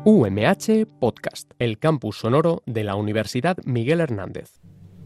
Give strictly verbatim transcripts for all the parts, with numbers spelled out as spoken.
U M H Podcast, el campus sonoro de la Universidad Miguel Hernández.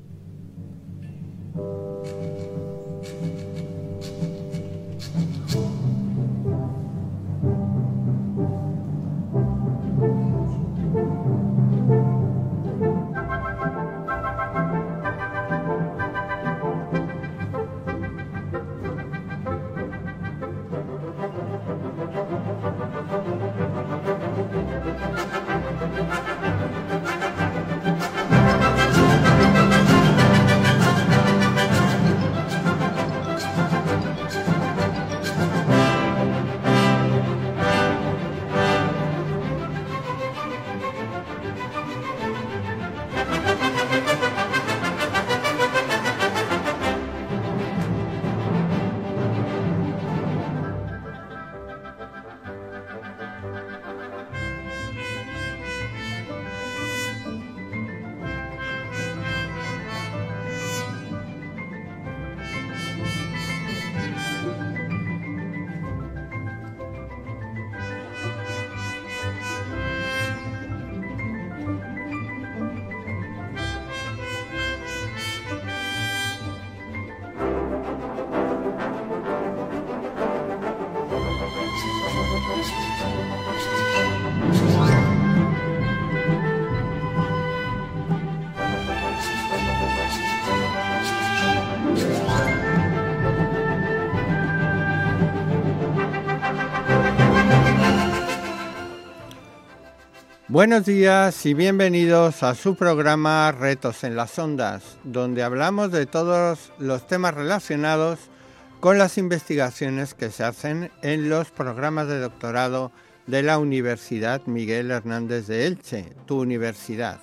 Buenos días y bienvenidos a su programa Retos en las Ondas, donde hablamos de todos los temas relacionados con las investigaciones que se hacen en los programas de doctorado de la Universidad Miguel Hernández de Elche, tu universidad.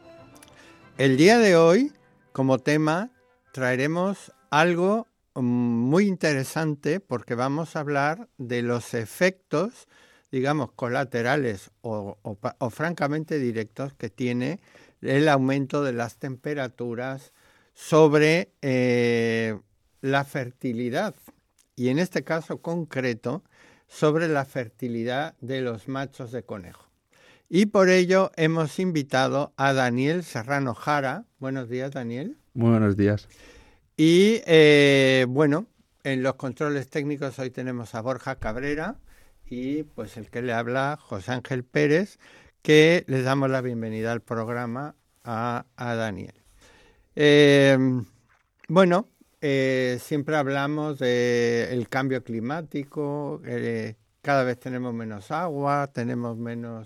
El día de hoy, como tema, traeremos algo muy interesante porque vamos a hablar de los efectos, digamos, colaterales o, o, o francamente directos que tiene el aumento de las temperaturas sobre eh, la fertilidad y en este caso concreto sobre la fertilidad de los machos de conejo. Y por ello hemos invitado a Daniel Serrano Jara. Buenos días, Daniel. Muy buenos días. Y eh, bueno, en los controles técnicos hoy tenemos a Borja Cabrera y pues el que le habla, José Ángel Pérez, que les damos la bienvenida al programa a, a Daniel. Eh, bueno, eh, siempre hablamos del cambio climático, eh, cada vez tenemos menos agua, tenemos menos,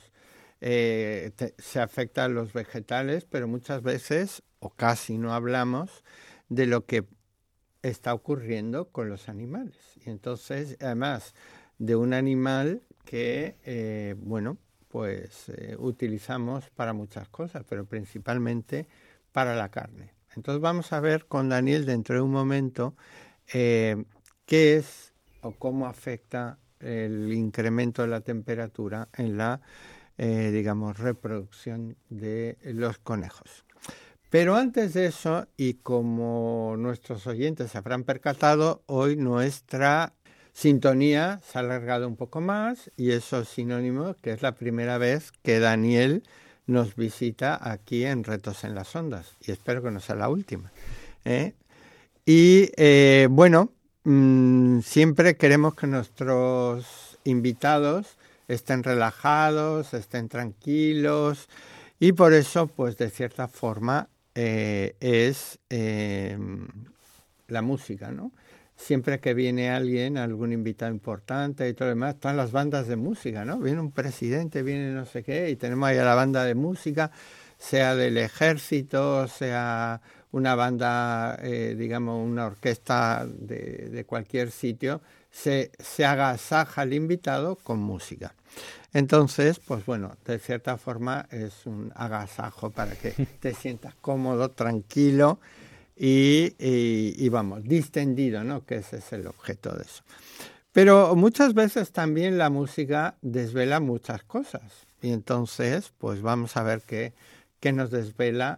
eh, te, se afectan a los vegetales, pero muchas veces, o casi no hablamos, de lo que está ocurriendo con los animales. Y entonces, además, de un animal que, eh, bueno, pues eh, utilizamos para muchas cosas, pero principalmente para la carne. Entonces vamos a ver con Daniel dentro de un momento eh, qué es o cómo afecta el incremento de la temperatura en la, eh, digamos, reproducción de los conejos. Pero antes de eso, y como nuestros oyentes se habrán percatado, hoy nuestra sintonía se ha alargado un poco más y eso es sinónimo que es la primera vez que Daniel nos visita aquí en Retos en las Ondas y espero que no sea la última. ¿eh? Y eh, bueno, mmm, siempre queremos que nuestros invitados estén relajados, estén tranquilos y por eso, pues de cierta forma, eh, es eh, la música, ¿no? Siempre que viene alguien, algún invitado importante y todo lo demás, están las bandas de música, ¿no? Viene un presidente, viene no sé qué, y tenemos ahí a la banda de música, sea del ejército, sea una banda, eh, digamos, una orquesta de, de cualquier sitio, se, se agasaja al invitado con música. Entonces, pues bueno, de cierta forma es un agasajo para que te sientas cómodo, tranquilo, Y, y, y vamos, distendido, ¿no? Que ese es el objeto de eso. Pero muchas veces también la música desvela muchas cosas. Y entonces, pues vamos a ver qué, qué nos desvela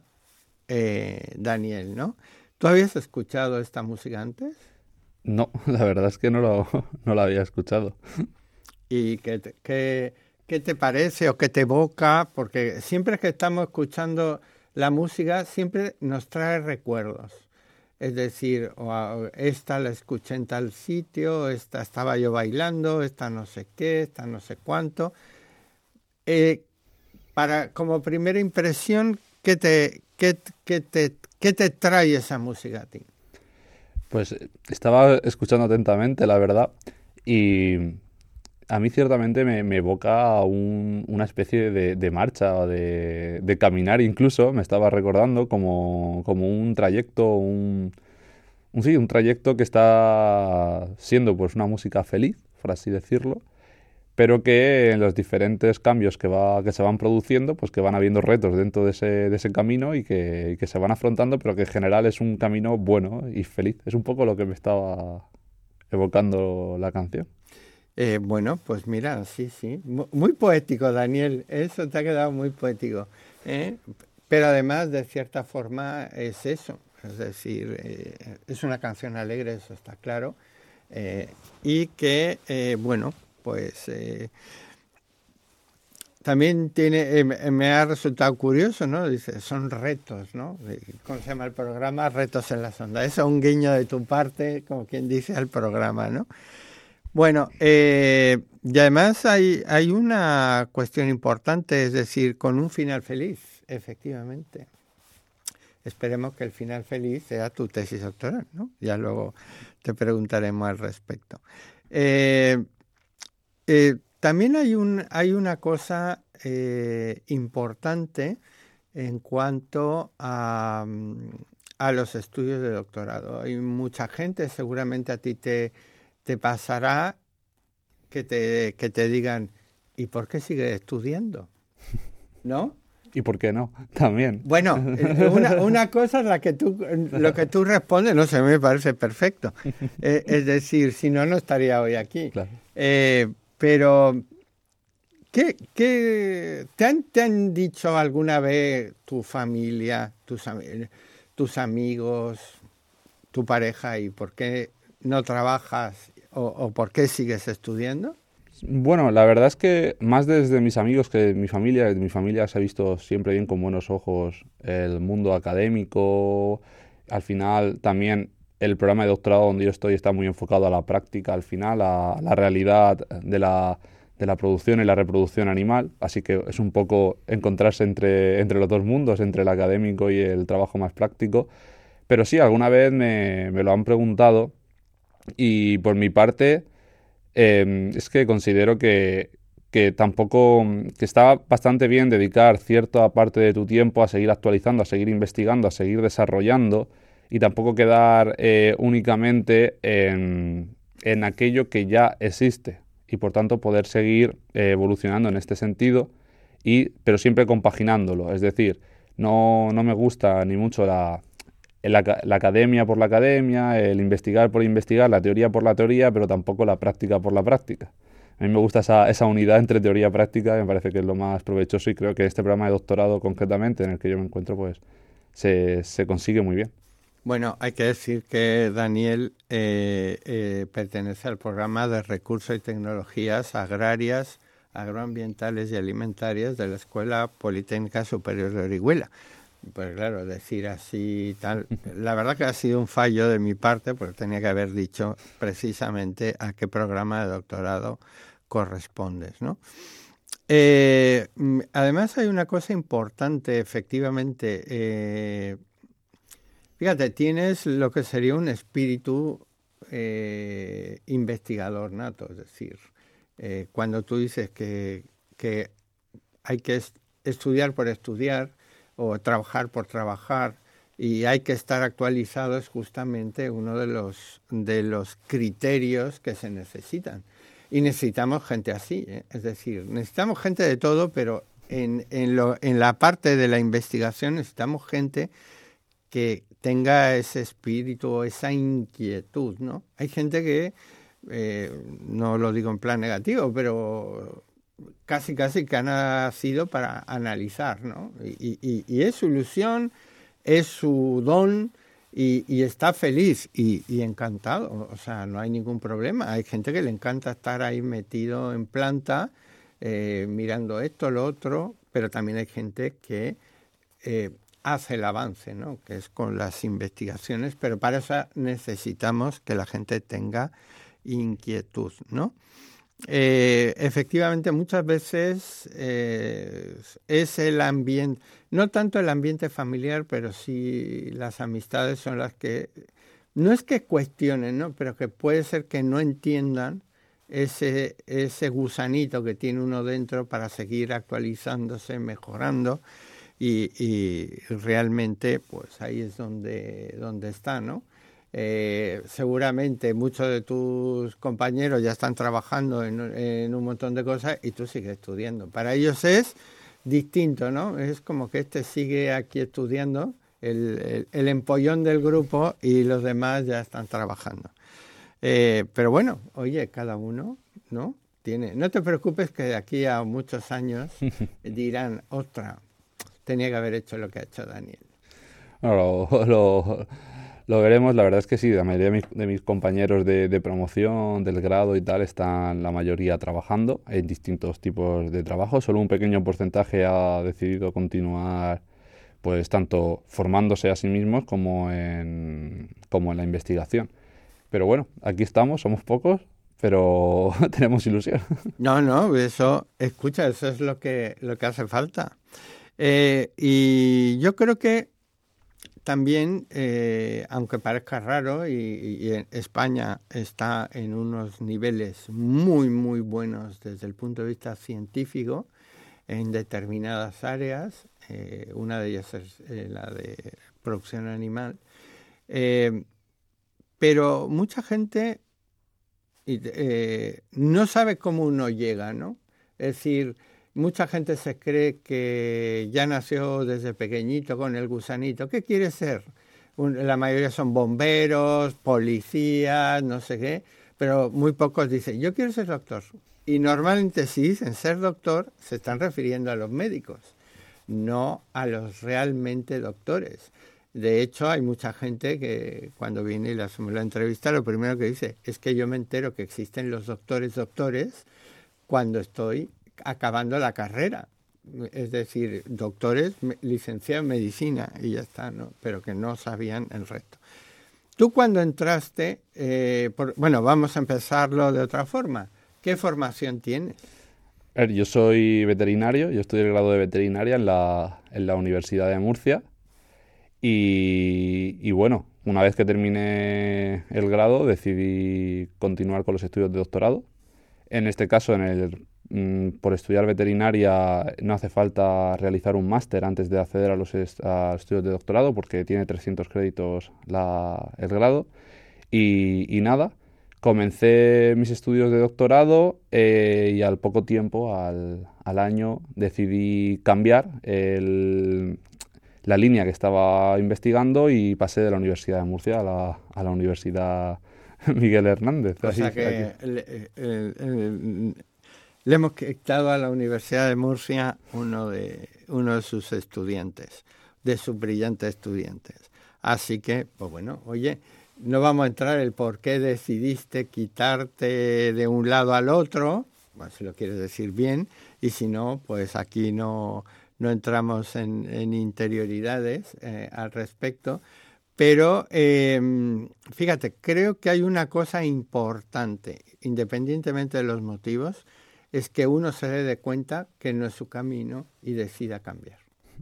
eh, Daniel, ¿no? ¿Tú habías escuchado esta música antes? No, la verdad es que no lo, no la había escuchado. ¿Y qué, qué, qué te parece o qué te evoca, porque siempre que estamos escuchando la música, siempre nos trae recuerdos. Es decir, o, esta la escuché en tal sitio, esta estaba yo bailando, esta no sé qué, esta no sé cuánto. Eh, para, como primera impresión, ¿qué te, qué, qué te, qué te trae esa música a ti? Pues estaba escuchando atentamente, la verdad, y a mí ciertamente me, me evoca un, una especie de, de marcha o de, de caminar incluso, me estaba recordando como, como un trayecto, un, un, sí, un trayecto que está siendo pues una música feliz, por así decirlo, pero que en los diferentes cambios que, va, que se van produciendo, pues que van habiendo retos dentro de ese, de ese camino y que, y que se van afrontando, pero que en general es un camino bueno y feliz. Es un poco lo que me estaba evocando la canción. Eh, bueno, pues mira, sí, sí, muy poético, Daniel, eso te ha quedado muy poético, ¿eh? Pero además, de cierta forma, es eso, es decir, eh, es una canción alegre, eso está claro, eh, y que, eh, bueno, pues eh, también tiene, eh, me ha resultado curioso, ¿no? Dice, son retos, ¿no? ¿Cómo se llama el programa? Retos en las ondas. Eso es un guiño de tu parte, como quien dice, al programa, ¿no? Bueno, eh, y además hay, hay una cuestión importante, es decir, con un final feliz, efectivamente. Esperemos que el final feliz sea tu tesis doctoral, ¿no? Ya luego te preguntaremos al respecto. Eh, eh, también hay, un, hay una cosa eh, importante en cuanto a, a los estudios de doctorado. Hay mucha gente, seguramente a ti te... te pasará que te, que te digan, ¿y por qué sigues estudiando? ¿No? ¿Y por qué no? También. Bueno, una, una cosa es la que tú, lo que tú respondes, no sé, me parece perfecto. Eh, es decir, si no, no estaría hoy aquí. Claro. Eh, pero, ¿qué, qué te, han, ¿te han dicho alguna vez tu familia, tus, tus amigos, tu pareja, y por qué no trabajas o, o por qué sigues estudiando? Bueno, la verdad es que más desde mis amigos que mi familia, mi familia se ha visto siempre bien con buenos ojos el mundo académico. Al final también el programa de doctorado donde yo estoy está muy enfocado a la práctica, al final, a la realidad de la, de la producción y la reproducción animal. Así que es un poco encontrarse entre, entre los dos mundos, entre el académico y el trabajo más práctico. Pero sí, alguna vez me, me lo han preguntado y por mi parte... Eh, es que considero que, que tampoco, que está bastante bien dedicar cierta parte de tu tiempo a seguir actualizando, a seguir investigando, a seguir desarrollando y tampoco quedar eh, únicamente en, en aquello que ya existe y por tanto poder seguir eh, evolucionando en este sentido, y, pero siempre compaginándolo. Es decir, no, no me gusta ni mucho la... La, la academia por la academia, el investigar por investigar, la teoría por la teoría, pero tampoco la práctica por la práctica. A mí me gusta esa, esa unidad entre teoría y práctica, me parece que es lo más provechoso y creo que este programa de doctorado concretamente en el que yo me encuentro pues se, se consigue muy bien. Bueno, hay que decir que Daniel eh, eh, pertenece al programa de Recursos y Tecnologías Agrarias, Agroambientales y Alimentarias de la Escuela Politécnica Superior de Orihuela. Pues claro, decir así tal, la verdad que ha sido un fallo de mi parte porque tenía que haber dicho precisamente a qué programa de doctorado correspondes, ¿no? Eh, además hay una cosa importante, efectivamente, eh, fíjate, tienes lo que sería un espíritu eh, investigador nato, es decir, eh, cuando tú dices que, que hay que est- estudiar por estudiar, o trabajar por trabajar, y hay que estar actualizado, es justamente uno de los, de los criterios que se necesitan. Y necesitamos gente así, ¿eh? Es decir, necesitamos gente de todo, pero en, en, lo, en la parte de la investigación necesitamos gente que tenga ese espíritu, esa inquietud, ¿no? Hay gente que, eh, no lo digo en plan negativo, pero... casi casi que ha nacido para analizar, ¿no? Y, y, y es su ilusión, es su don y, y está feliz y, y encantado, o sea, no hay ningún problema. Hay gente que le encanta estar ahí metido en planta eh, mirando esto, lo otro, pero también hay gente que eh, hace el avance, ¿no? Que es con las investigaciones, pero para eso necesitamos que la gente tenga inquietud, ¿no? Eh, efectivamente, muchas veces eh, es el ambiente, no tanto el ambiente familiar, pero sí las amistades son las que, no es que cuestionen, ¿no? Pero que puede ser que no entiendan ese, ese gusanito que tiene uno dentro para seguir actualizándose, mejorando, y, y realmente pues ahí es donde, donde está, ¿no? Eh, seguramente muchos de tus compañeros ya están trabajando en, en un montón de cosas y tú sigues estudiando. Para ellos es distinto, ¿no? Es como que este sigue aquí estudiando, el, el, el empollón del grupo, y los demás ya están trabajando. Eh, pero bueno, oye, cada uno, ¿no? Tiene, no te preocupes que de aquí a muchos años dirán, otra, tenía que haber hecho lo que ha hecho Daniel. No, lo, lo, lo veremos. La verdad es que sí, la mayoría de mis, de mis compañeros de, de promoción, del grado y tal, están la mayoría trabajando en distintos tipos de trabajo. Solo un pequeño porcentaje ha decidido continuar, pues tanto formándose a sí mismos como en, como en la investigación. Pero bueno, aquí estamos, somos pocos, pero tenemos ilusión. No, no, eso, escucha, eso es lo que, lo que hace falta. Eh, y yo creo que también, eh, aunque parezca raro, y, y en España está en unos niveles muy, muy buenos desde el punto de vista científico en determinadas áreas, eh, una de ellas es eh, la de producción animal, eh, pero mucha gente eh, no sabe cómo uno llega, ¿no? Es decir, mucha gente se cree que ya nació desde pequeñito con el gusanito. ¿Qué quiere ser? Un, la mayoría son bomberos, policías, no sé qué, pero muy pocos dicen, yo quiero ser doctor. Y normalmente si dicen ser doctor, se están refiriendo a los médicos, no a los realmente doctores. De hecho, hay mucha gente que cuando viene y le hacemos la entrevista, lo primero que dice es que yo me entero que existen los doctores doctores cuando estoy acabando la carrera. Es decir, doctores licenciados en medicina y ya está, ¿no? Pero que no sabían el resto. Tú cuando entraste, eh, por, bueno, vamos a empezarlo de otra forma. ¿Qué formación tienes? A ver, yo soy veterinario, yo estudié el grado de veterinaria en la, en la Universidad de Murcia. Y, y bueno, una vez que terminé el grado decidí continuar con los estudios de doctorado. En este caso, en el, mm, por estudiar veterinaria no hace falta realizar un máster antes de acceder a los, est- a los estudios de doctorado porque tiene trescientos créditos la, el grado. Y, y nada, comencé mis estudios de doctorado eh, y al poco tiempo, al, al año, decidí cambiar el... la línea que estaba investigando y pasé de la Universidad de Murcia a la, a la Universidad Miguel Hernández. O sea que le, le, le, le hemos quitado a la Universidad de Murcia uno de, uno de sus estudiantes, de sus brillantes estudiantes. Así que, pues bueno, oye, no vamos a entrar en el por qué decidiste quitarte de un lado al otro, bueno, si lo quieres decir bien, y si no, pues aquí no... no entramos en, en interioridades eh, al respecto, pero eh, fíjate, creo que hay una cosa importante, independientemente de los motivos, es que uno se dé cuenta que no es su camino y decida cambiar.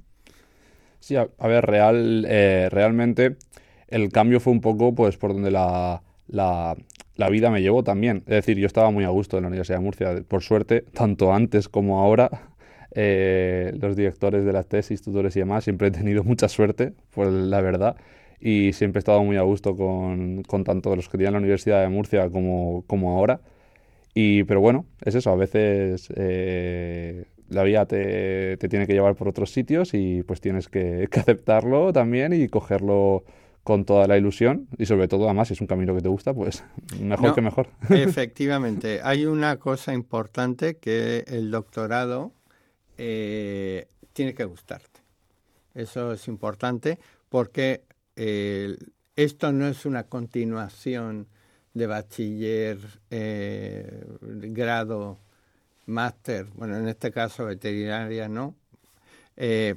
Sí, a, a ver, real, eh, realmente el cambio fue un poco pues por donde la, la, la vida me llevó también. Es decir, yo estaba muy a gusto en la Universidad de Murcia, por suerte, tanto antes como ahora. Eh, los directores de las tesis, tutores y demás, siempre he tenido mucha suerte, pues la verdad, y siempre he estado muy a gusto con, con tanto los que tenían la Universidad de Murcia como, como ahora. Y, pero bueno, es eso, a veces eh, la vida te, te tiene que llevar por otros sitios y pues tienes que, que aceptarlo también y cogerlo con toda la ilusión y sobre todo, además, si es un camino que te gusta, pues mejor no, que mejor. Efectivamente, hay una cosa importante que el doctorado Eh, tiene que gustarte. Eso es importante porque eh, esto no es una continuación de bachiller, eh, grado máster, bueno, en este caso veterinaria no, eh,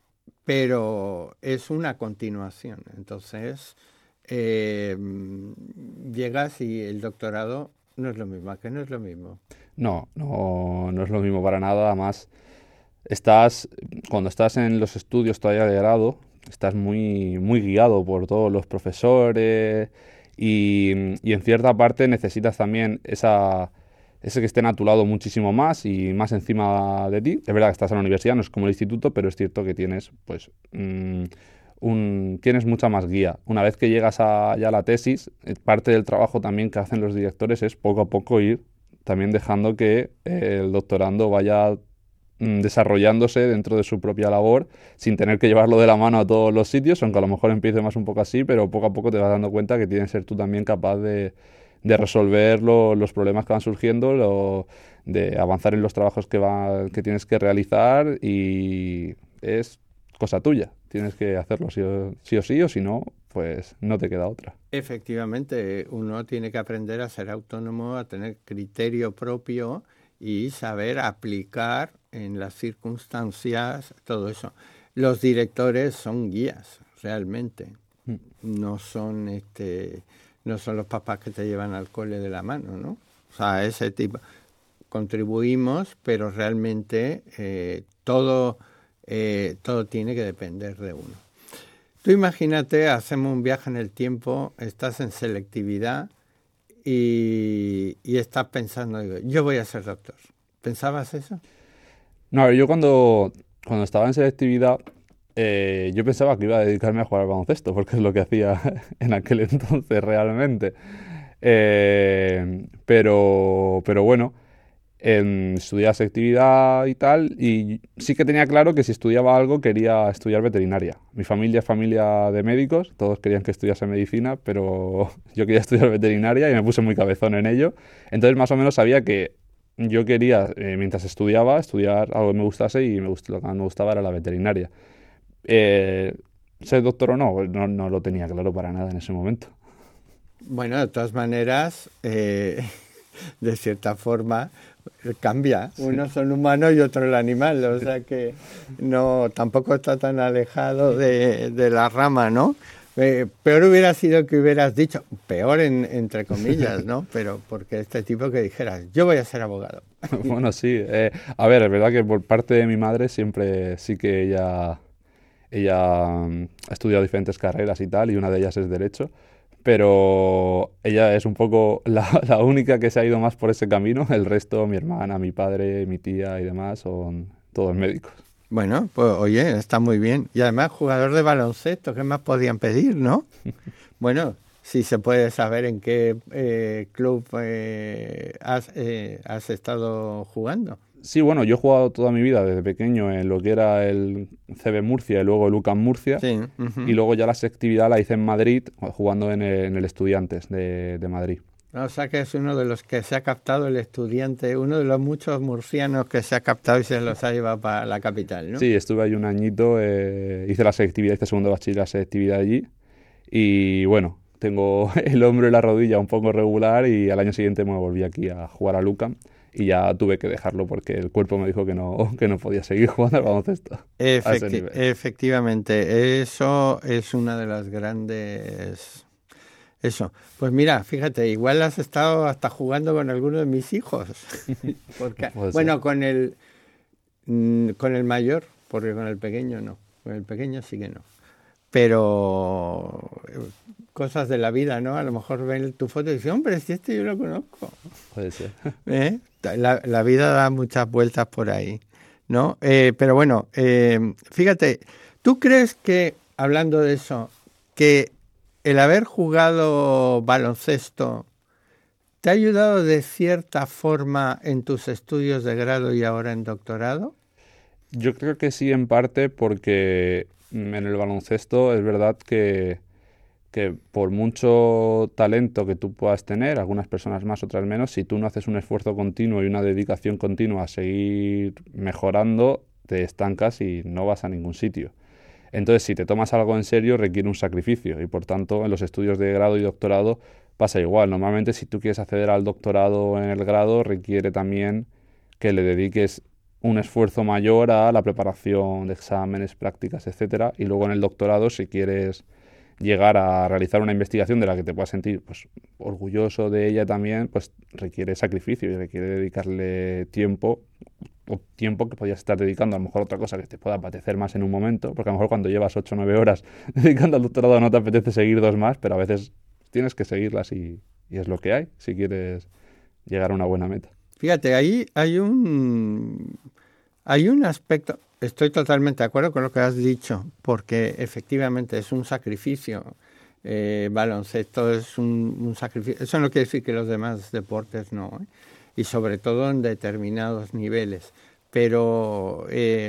pero es una continuación. Entonces, eh, llegas y el doctorado no es lo mismo, ¿a qué no es lo mismo? No, no, no es lo mismo para nada. Además, estás, cuando estás en los estudios todavía de grado, estás muy, muy guiado por todos los profesores y, y en cierta parte necesitas también esa, ese que estén a tu lado muchísimo más y más encima de ti. Es verdad que estás en la universidad, no es como el instituto, pero es cierto que tienes, pues, mm, un, tienes mucha más guía. Una vez que llegas a, ya a la tesis, eh, parte del trabajo también que hacen los directores es poco a poco ir también dejando que eh, el doctorando vaya mm, desarrollándose dentro de su propia labor sin tener que llevarlo de la mano a todos los sitios, aunque a lo mejor empiece más un poco así, pero poco a poco te vas dando cuenta que tienes que ser tú también capaz de, de resolver lo- los problemas que van surgiendo, lo- de avanzar en los trabajos que, va, que tienes que realizar y es cosa tuya. Tienes que hacerlo sí o sí o, sí, o si no, pues no te queda otra. Efectivamente, uno tiene que aprender a ser autónomo, a tener criterio propio y saber aplicar en las circunstancias todo eso. Los directores son guías, realmente. Mm. No son este, no son los papás que te llevan al cole de la mano, ¿no? O sea, ese tipo. Contribuimos, pero realmente eh, todo, eh, todo tiene que depender de uno. Tú imagínate, hacemos un viaje en el tiempo, estás en selectividad y, y estás pensando, digo, yo voy a ser doctor. ¿Pensabas eso? No, a ver, yo cuando, cuando estaba en selectividad, eh, yo pensaba que iba a dedicarme a jugar al baloncesto, porque es lo que hacía en aquel entonces realmente. Eh, pero, pero bueno, em, estudiaba selectividad y tal, y sí que tenía claro que si estudiaba algo quería estudiar veterinaria. Mi familia es familia de médicos, todos querían que estudiase medicina, pero yo quería estudiar veterinaria y me puse muy cabezón en ello. Entonces más o menos sabía que yo quería, eh, mientras estudiaba, estudiar algo que me gustase y me gust- lo que más me gustaba era la veterinaria. Eh, ¿Ser doctor o no? No, no lo tenía claro para nada en ese momento. Bueno, de todas maneras, eh, de cierta forma, cambia. Unos son humanos y otro el animal, o sea que no, tampoco está tan alejado de, de la rama, ¿no? Eh, peor hubiera sido que hubieras dicho, peor en, entre comillas, ¿no? Pero porque este tipo que dijeras, yo voy a ser abogado. Bueno, sí. eh, a ver, es verdad que por parte de mi madre siempre sí que ella, ella mm, ha estudiado diferentes carreras y tal, y una de ellas es Derecho, pero ella es un poco la, la única que se ha ido más por ese camino. El resto, mi hermana, mi padre, mi tía y demás, son todos médicos. Bueno, pues oye, está muy bien. Y además, jugador de baloncesto, ¿qué más podían pedir, no? Bueno, si se puede saber en qué eh, club eh, has, eh, has estado jugando. Sí, bueno, yo he jugado toda mi vida desde pequeño en lo que era el C B Murcia y luego el U C A M Murcia. Sí. Uh-huh. Y luego ya la selectividad la hice en Madrid, jugando en el, en el Estudiantes de, de Madrid. O sea que es uno de los que se ha captado el estudiante, uno de los muchos murcianos que se ha captado y se los ha llevado para la capital, ¿no? Sí, estuve ahí un añito, eh, hice la selectividad, hice segundo bachiller la selectividad allí. Y bueno, tengo el hombro y la rodilla un poco regular y al año siguiente me volví aquí a jugar al U C A M. Y ya tuve que dejarlo porque el cuerpo me dijo que no, que no podía seguir jugando al baloncesto. Efecti- efectivamente, eso es una de las grandes... Eso. Pues mira, fíjate, igual has estado hasta jugando con alguno de mis hijos. Porque, bueno, con el, mm, con el mayor, porque con el pequeño no. Con el pequeño sí que no. Pero cosas de la vida, ¿no? A lo mejor ven tu foto y dicen, hombre, si este yo lo conozco. Puede ser. ¿Eh? La, la vida da muchas vueltas por ahí, ¿no? Eh, pero bueno, eh, fíjate, ¿tú crees que, hablando de eso, que el haber jugado baloncesto te ha ayudado de cierta forma en tus estudios de grado y ahora en doctorado? Yo creo que sí, en parte, porque en el baloncesto es verdad que, que por mucho talento que tú puedas tener, algunas personas más, otras menos, si tú no haces un esfuerzo continuo y una dedicación continua a seguir mejorando, te estancas y no vas a ningún sitio. Entonces, si te tomas algo en serio, requiere un sacrificio y, por tanto, en los estudios de grado y doctorado pasa igual. Normalmente, si tú quieres acceder al doctorado en el grado, requiere también que le dediques un esfuerzo mayor a la preparación de exámenes, prácticas, etcétera. Y luego en el doctorado, si quieres llegar a realizar una investigación de la que te puedas sentir pues, orgulloso de ella también, pues requiere sacrificio y requiere dedicarle tiempo, o tiempo que podías estar dedicando a lo mejor a otra cosa que te pueda apetecer más en un momento, porque a lo mejor cuando llevas ocho o nueve horas dedicando al doctorado no te apetece seguir dos más, pero a veces tienes que seguirlas y, y es lo que hay si quieres llegar a una buena meta. Fíjate, ahí hay un, hay un aspecto, estoy totalmente de acuerdo con lo que has dicho, porque efectivamente es un sacrificio. Eh, baloncesto es un, un sacrificio. Eso no quiere decir que los demás deportes no, ¿eh? Y sobre todo en determinados niveles. Pero eh,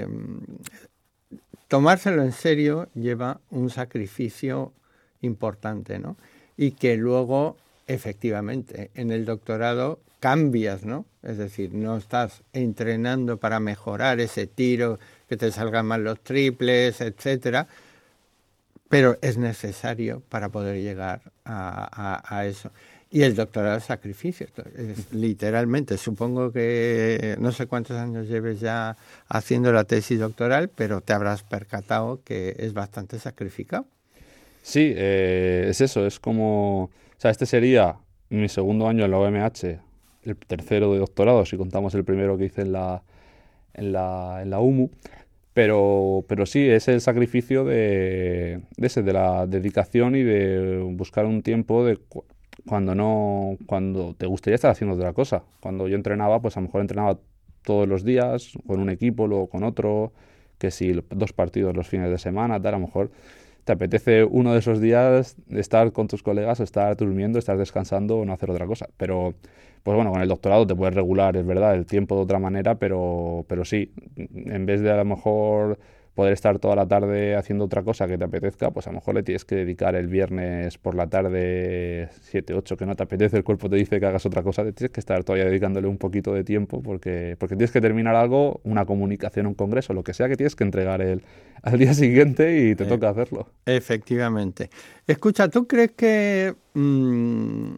tomárselo en serio lleva un sacrificio importante, ¿no? Y que luego, efectivamente, en el doctorado cambias, ¿no? Es decir, no estás entrenando para mejorar ese tiro, que te salgan mal los triples, etcétera, pero es necesario para poder llegar a, a, a eso. Y el doctorado es sacrificio, es, literalmente. Supongo que no sé cuántos años lleves ya haciendo la tesis doctoral, pero te habrás percatado que es bastante sacrificado. Sí, eh, es eso, es como... O sea, este sería mi segundo año en la U M H, el tercero de doctorado, si contamos el primero que hice en la, en la, en la U M U. Pero, pero sí, es el sacrificio de, de, ese, de la dedicación y de buscar un tiempo de cu- cuando no cuando te gustaría estar haciendo otra cosa. Cuando yo entrenaba, pues a lo mejor entrenaba todos los días con un equipo, luego con otro, que si dos partidos los fines de semana, tal, a lo mejor te apetece uno de esos días estar con tus colegas, estar durmiendo, estar descansando o no hacer otra cosa. Pero, pues bueno, con el doctorado te puedes regular, es verdad, el tiempo de otra manera, pero, pero sí, en vez de a lo mejor poder estar toda la tarde haciendo otra cosa que te apetezca, pues a lo mejor le tienes que dedicar el viernes por la tarde siete, ocho, que no te apetece, el cuerpo te dice que hagas otra cosa, te tienes que estar todavía dedicándole un poquito de tiempo porque, porque tienes que terminar algo, una comunicación, un congreso, lo que sea que tienes que entregar el, al día siguiente y te eh, toca hacerlo. Efectivamente. Escucha, ¿tú crees que mmm,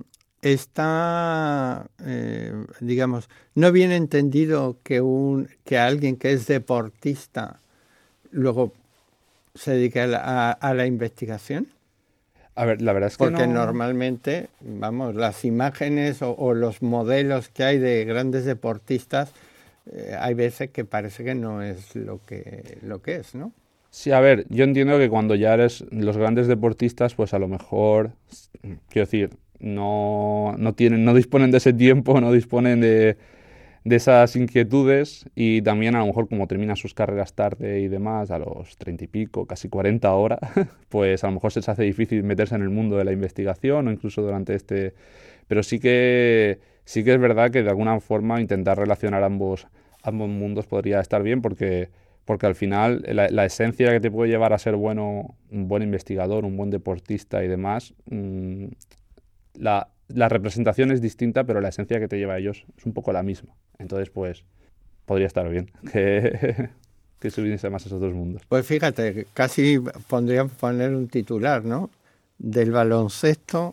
está, eh, digamos, no bien entendido que, un, que alguien que es deportista luego se dedica a la, a, a la investigación? A ver, la verdad es que Porque no... normalmente, vamos, las imágenes o, o los modelos que hay de grandes deportistas, eh, hay veces que parece que no es lo que, lo que es, ¿no? Sí, a ver, yo entiendo que cuando ya eres los grandes deportistas, pues a lo mejor, quiero decir, no, no tienen, no disponen de ese tiempo, no disponen de... de esas inquietudes y también a lo mejor como terminan sus carreras tarde y demás, a los treinta y pico, casi cuarenta ahora, pues a lo mejor se les hace difícil meterse en el mundo de la investigación o incluso durante este... Pero sí que, sí que es verdad que de alguna forma intentar relacionar ambos, ambos mundos podría estar bien porque, porque al final la, la esencia que te puede llevar a ser bueno, un buen investigador, un buen deportista y demás, mmm, la... La representación es distinta, pero la esencia que te lleva a ellos es un poco la misma. Entonces, pues, podría estar bien que, que se uniesen más esos dos mundos. Pues fíjate, casi pondrían poner un titular, ¿no? Del baloncesto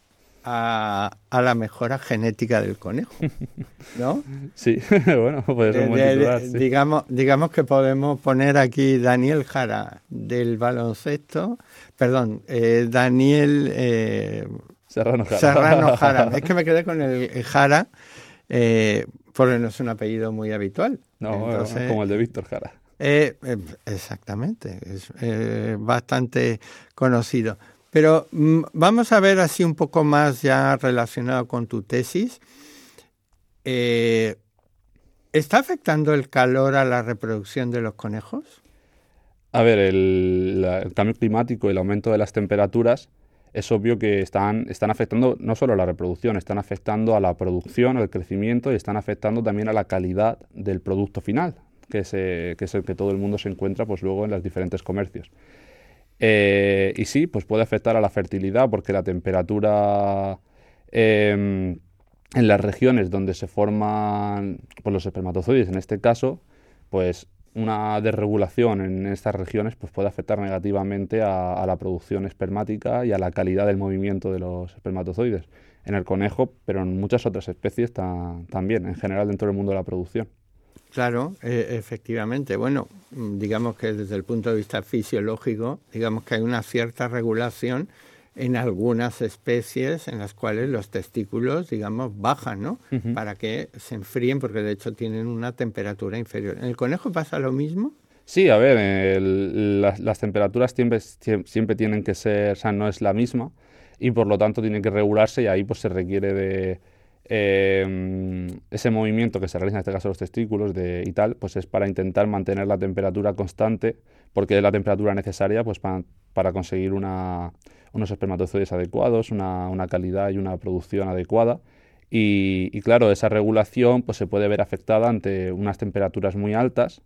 a, a la mejora genética del conejo, ¿no? Sí, bueno, puede ser un buen titular, de, de, sí. Digamos, digamos que podemos poner aquí Daniel Jara del baloncesto, perdón, eh, Daniel... Eh, Serrano Jara. Serrano Jara. Es que me quedé con el Jara, eh, porque no es un apellido muy habitual. No, Entonces, como el de Víctor Jara. Eh, eh, exactamente, es eh, bastante conocido. Pero mm, vamos a ver así un poco más ya relacionado con tu tesis. Eh, ¿Está afectando el calor a la reproducción de los conejos? A ver, el, la, el cambio climático y el aumento de las temperaturas es obvio que están, están afectando no solo a la reproducción, están afectando a la producción, al crecimiento y están afectando también a la calidad del producto final, que es, eh, que es el que todo el mundo se encuentra pues luego en los diferentes comercios. Eh, y sí, pues puede afectar a la fertilidad porque la temperatura eh, en las regiones donde se forman pues, los espermatozoides, en este caso, pues una desregulación en estas regiones pues puede afectar negativamente a, a la producción espermática y a la calidad del movimiento de los espermatozoides en el conejo, pero en muchas otras especies ta, también, en general dentro del mundo de la producción. Claro, eh, efectivamente. Bueno, digamos que desde el punto de vista fisiológico, digamos que hay una cierta regulación en algunas especies en las cuales los testículos, digamos, bajan, ¿no? Uh-huh. Para que se enfríen, porque de hecho tienen una temperatura inferior. ¿En el conejo pasa lo mismo? Sí, a ver, el, las, las temperaturas siempre, siempre tienen que ser, o sea, no es la misma y por lo tanto tienen que regularse y ahí pues se requiere de eh, ese movimiento que se realiza en este caso los testículos de, y tal, pues es para intentar mantener la temperatura constante porque es la temperatura necesaria pues para, para conseguir una, unos espermatozoides adecuados, una, una calidad y una producción adecuada. Y, y claro, esa regulación pues se puede ver afectada ante unas temperaturas muy altas.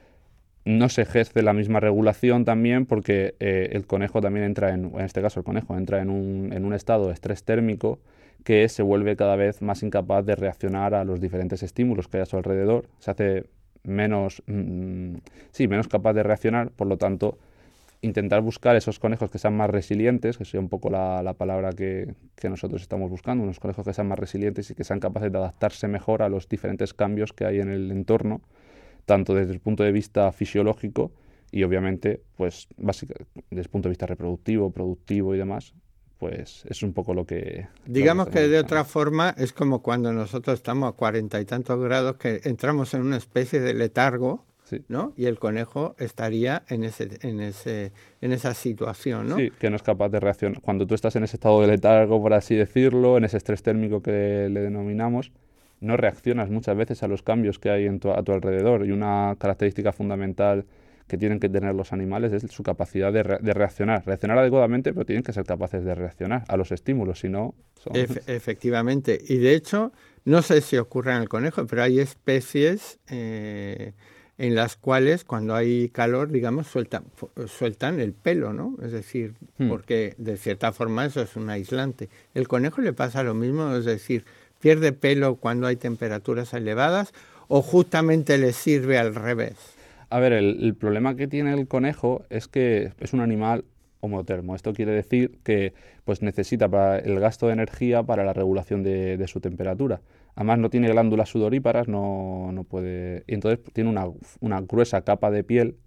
No se ejerce la misma regulación también porque eh, el conejo también entra, en, en este caso el conejo entra en un, en un estado de estrés térmico que se vuelve cada vez más incapaz de reaccionar a los diferentes estímulos que hay a su alrededor. Se hace menos, mmm, sí, menos capaz de reaccionar, por lo tanto, intentar buscar esos conejos que sean más resilientes, que sea un poco la, la palabra que, que nosotros estamos buscando, unos conejos que sean más resilientes y que sean capaces de adaptarse mejor a los diferentes cambios que hay en el entorno, tanto desde el punto de vista fisiológico y obviamente, pues, básicamente, desde el punto de vista reproductivo, productivo y demás, pues es un poco lo que... Digamos que de otra forma es como cuando nosotros estamos a cuarenta y tantos grados que entramos en una especie de letargo, sí, ¿no? Y el conejo estaría en ese, en ese, en esa situación, ¿no? Sí, que no es capaz de reaccionar. Cuando tú estás en ese estado de letargo, por así decirlo, en ese estrés térmico que le denominamos, no reaccionas muchas veces a los cambios que hay en tu, a tu alrededor y una característica fundamental que tienen que tener los animales es su capacidad de, re, de reaccionar. Reaccionar adecuadamente, pero tienen que ser capaces de reaccionar a los estímulos, si no... Son... Efe, efectivamente. Y de hecho, no sé si ocurre en el conejo, pero hay especies eh, en las cuales cuando hay calor, digamos, sueltan, sueltan el pelo, ¿no? Es decir, hmm. porque de cierta forma eso es un aislante. ¿El conejo le pasa lo mismo? Es decir... ¿Pierde pelo cuando hay temperaturas elevadas o justamente le sirve al revés? A ver, el, el problema que tiene el conejo es que es un animal homotermo. Esto quiere decir que pues, necesita para el gasto de energía para la regulación de, de su temperatura. Además no tiene glándulas sudoríparas, no, no puede... Y entonces tiene una, una gruesa capa de piel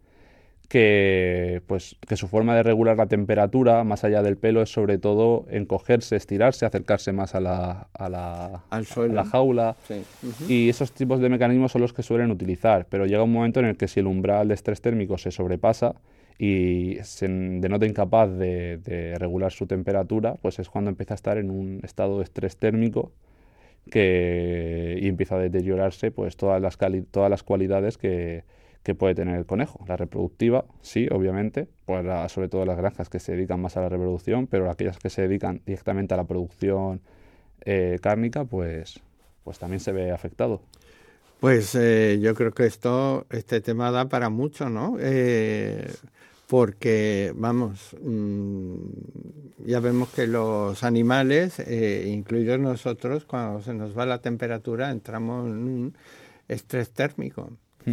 que, pues, que su forma de regular la temperatura, más allá del pelo, es sobre todo encogerse, estirarse, acercarse más a la, a la, Al suelo. A la jaula. Sí. Uh-huh. Y esos tipos de mecanismos son los que suelen utilizar. Pero llega un momento en el que si el umbral de estrés térmico se sobrepasa y se denota incapaz de, de regular su temperatura, pues es cuando empieza a estar en un estado de estrés térmico que, y empieza a deteriorarse pues, todas, las cali- todas las cualidades que... que puede tener el conejo. La reproductiva, sí, obviamente, pues la, sobre todo las granjas que se dedican más a la reproducción, pero aquellas que se dedican directamente a la producción eh, cárnica, pues, pues también se ve afectado. Pues eh, yo creo que esto, este tema da para mucho, ¿no? Eh, porque, vamos, mmm, ya vemos que los animales, eh, incluidos nosotros, cuando se nos va la temperatura, entramos en un estrés térmico.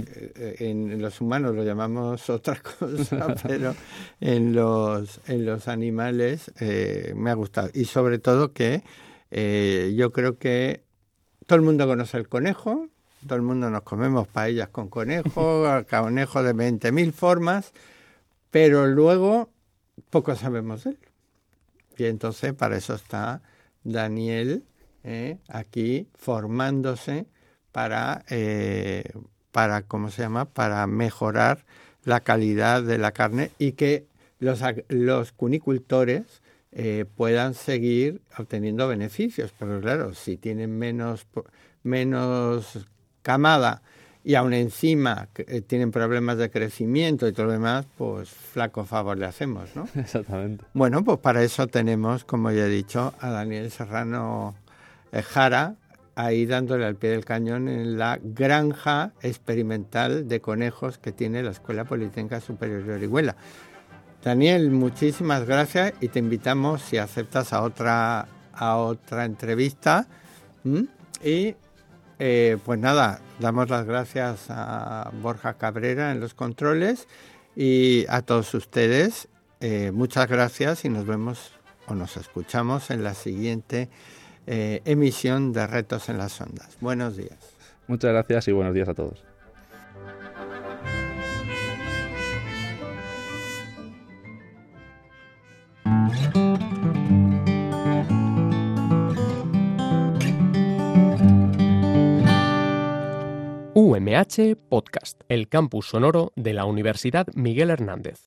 En los humanos lo llamamos otra cosa, pero en los en los animales eh, me ha gustado. Y sobre todo que eh, yo creo que todo el mundo conoce el conejo, todo el mundo nos comemos paellas con conejo, conejo de veinte mil formas, pero luego poco sabemos de él. Y entonces para eso está Daniel eh, aquí formándose para... Eh, para, ¿cómo se llama?, para mejorar la calidad de la carne y que los, los cunicultores eh, puedan seguir obteniendo beneficios. Pero claro, si tienen menos, menos camada y aún encima eh, tienen problemas de crecimiento y todo lo demás, pues flaco favor le hacemos, ¿no? Exactamente. Bueno, pues para eso tenemos, como ya he dicho, a Daniel Serrano eh, Jara, ahí dándole al pie del cañón en la granja experimental de conejos que tiene la Escuela Politécnica Superior de Orihuela. Daniel, muchísimas gracias y te invitamos, si aceptas, a otra, a otra entrevista. ¿Mm? Y eh, pues nada, damos las gracias a Borja Cabrera en los controles y a todos ustedes. Eh, muchas gracias y nos vemos o nos escuchamos en la siguiente Eh, emisión de Retos en las Ondas. Buenos días. Muchas gracias y buenos días a todos. U M H Podcast, el campus sonoro de la Universidad Miguel Hernández.